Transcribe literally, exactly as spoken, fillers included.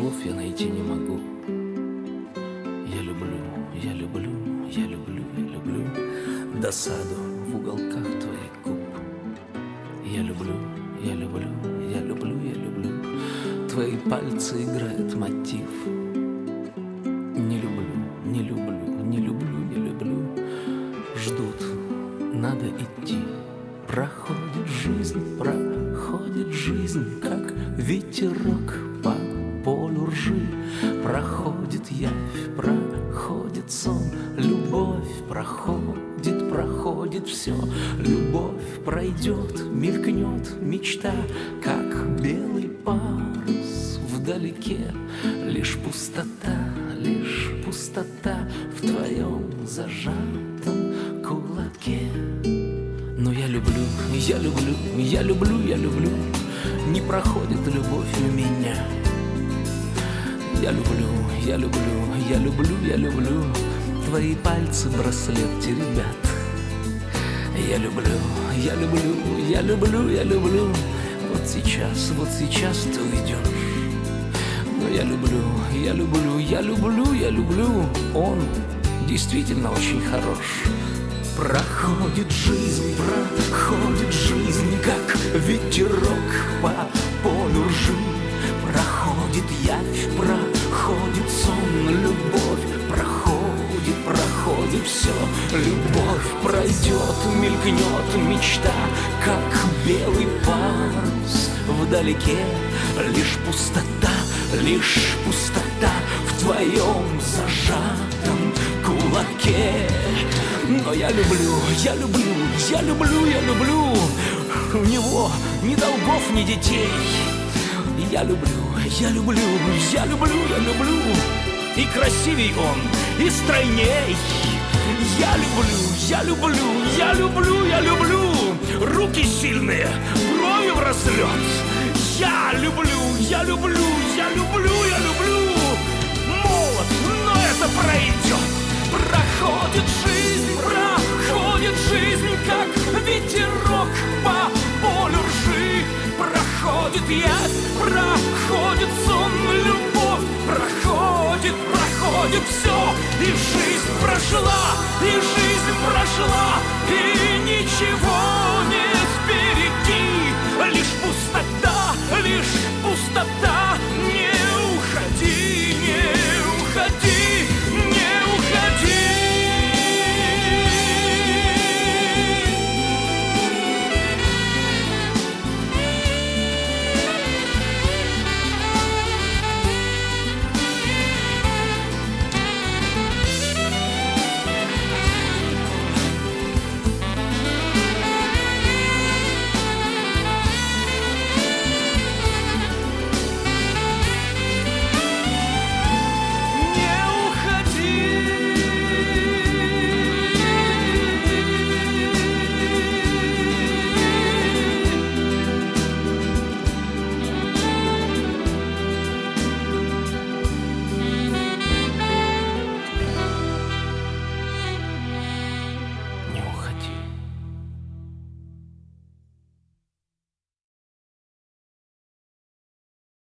слов я найти не могу. Я люблю, я люблю, я люблю, я люблю досаду в уголках твоих губ. Я люблю, я люблю, я люблю, я люблю твои пальцы играют мотив. Не люблю, не люблю, не люблю, не люблю. Ждут, надо идти. Проходит жизнь, проходит жизнь, как ветерок по полю ржи. Проходит явь, проходит сон, любовь проходит, проходит все. Любовь пройдет, мелькнет мечта, как белый парус вдалеке. Лишь пустота, лишь пустота в твоем зажатом кулаке. Но я люблю, я люблю, я люблю, я люблю. Не проходит любовь у меня. Я люблю, я люблю, я люблю, я люблю твои пальцы браслет теребят. Я люблю, я люблю, я люблю, я люблю. Вот сейчас, вот сейчас ты уйдешь. Но я люблю, я люблю, я люблю, я люблю. Он действительно очень хорош. Проходит жизнь, проходит жизнь, как ветерок по полю ржи. Проходит явь, проходит сон, любовь проходит, проходит все. Любовь пройдет, мелькнет мечта, как белый парус вдалеке. Лишь пустота, лишь пустота в твоем зажатом кулаке. Но я люблю, я люблю, я люблю, я люблю. У него ни долгов, ни детей. Я люблю, я люблю, я люблю, я люблю. И красивей он, и стройней. Я люблю, я люблю, я люблю, я люблю. Руки сильные, брови в разлет. Я люблю, я люблю, я люблю, я люблю. Молод, но это пройдет. Проходит жизнь, проходит жизнь, как ветерок по полю ржи. Проходит явь, проходит сон, любовь проходит, проходит все. И жизнь прошла, и жизнь прошла, и ничего не впереди. Лишь пустота,